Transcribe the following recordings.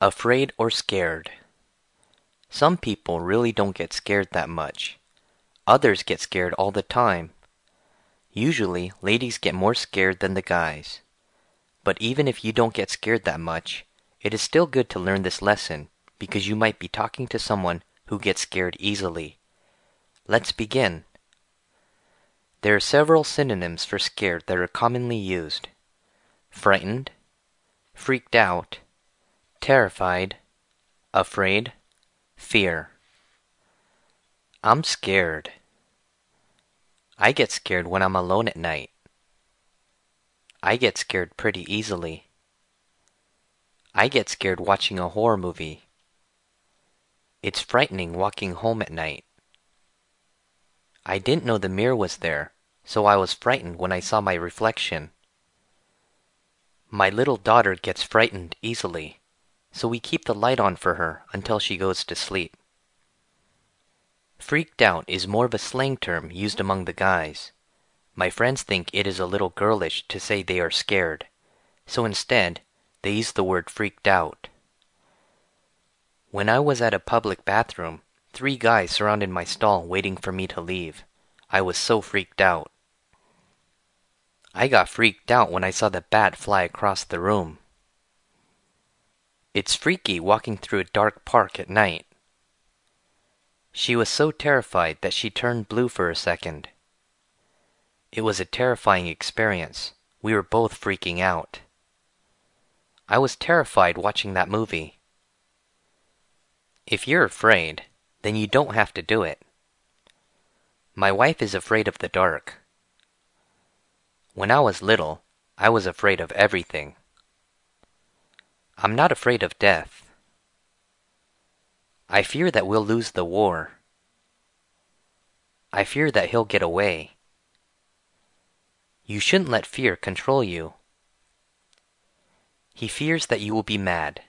Afraid or scared. Some people really don't get scared that much. Others get scared all the time. Usually, ladies get more scared than the guys. But even if you don't get scared that much, it is still good to learn this lesson because you might be talking to someone who gets scared easily. Let's begin. There are several synonyms for scared that are commonly used. Frightened, freaked out, terrified, afraid, fear. I'm scared. I get scared when I'm alone at night. I get scared pretty easily. I get scared watching a horror movie. It's frightening walking home at night. I didn't know the mirror was there, so I was frightened when I saw my reflection. My little daughter gets frightened easily, so we keep the light on for her until she goes to sleep. Freaked out is more of a slang term used among the guys. My friends think it is a little girlish to say they are scared, so instead, they use the word freaked out. When I was at a public bathroom, 3 guys surrounded my stall waiting for me to leave. I was so freaked out. I got freaked out when I saw the bat fly across the room. It's freaky walking through a dark park at night. She was so terrified that she turned blue for a second. It was a terrifying experience. We were both freaking out. I was terrified watching that movie. If you're afraid, then you don't have to do it. My wife is afraid of the dark. When I was little, I was afraid of everything. I'm not afraid of death. I fear that we'll lose the war. I fear that he'll get away. You shouldn't let fear control you. He fears that you will be mad.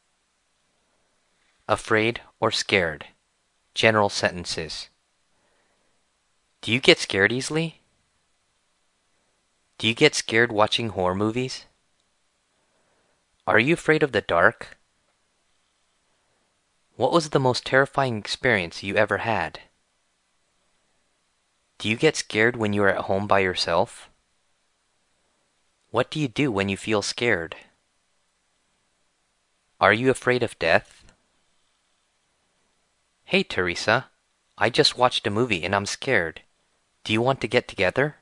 Afraid or scared. General sentences. Do you get scared easily? Do you get scared watching horror movies? Are you afraid of the dark? What was the most terrifying experience you ever had? Do you get scared when you are at home by yourself? What do you do when you feel scared? Are you afraid of death? Hey, Teresa, I just watched a movie and I'm scared. Do you want to get together?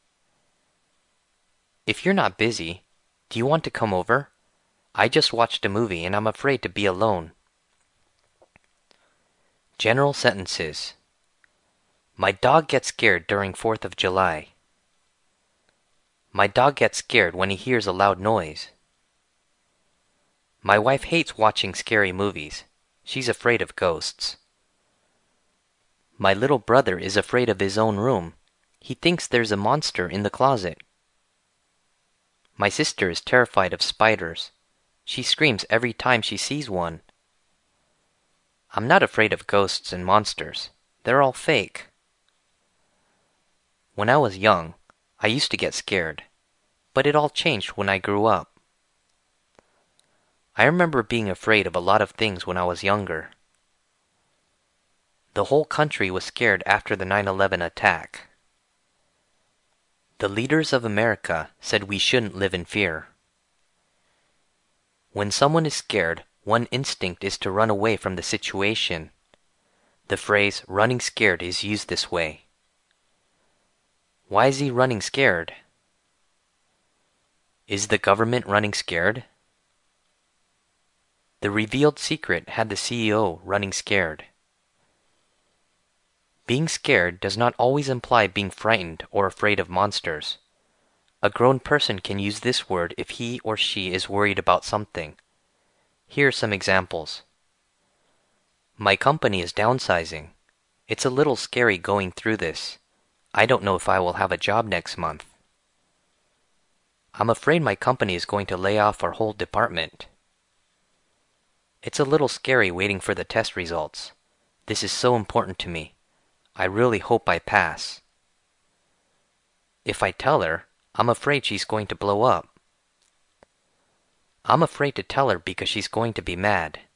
If you're not busy, do you want to come over? I just watched a movie and I'm afraid to be alone. General sentences. My dog gets scared during 4th of July. My dog gets scared when he hears a loud noise. My wife hates watching scary movies. She's afraid of ghosts. My little brother is afraid of his own room. He thinks there's a monster in the closet. My sister is terrified of spiders. She screams every time she sees one. I'm not afraid of ghosts and monsters. They're all fake. When I was young, I used to get scared, but it all changed when I grew up. I remember being afraid of a lot of things when I was younger. The whole country was scared after the 9/11 attack. The leaders of America said we shouldn't live in fear. When someone is scared, one instinct is to run away from the situation. The phrase running scared is used this way. Why is he running scared? Is the government running scared? The revealed secret had the CEO running scared. Being scared does not always imply being frightened or afraid of monsters. A grown person can use this word if he or she is worried about something. Here are some examples. My company is downsizing. It's a little scary going through this. I don't know if I will have a job next month. I'm afraid my company is going to lay off our whole department. It's a little scary waiting for the test results. This is so important to me. I really hope I pass. If I tell her, I'm afraid she's going to blow up. I'm afraid to tell her because she's going to be mad.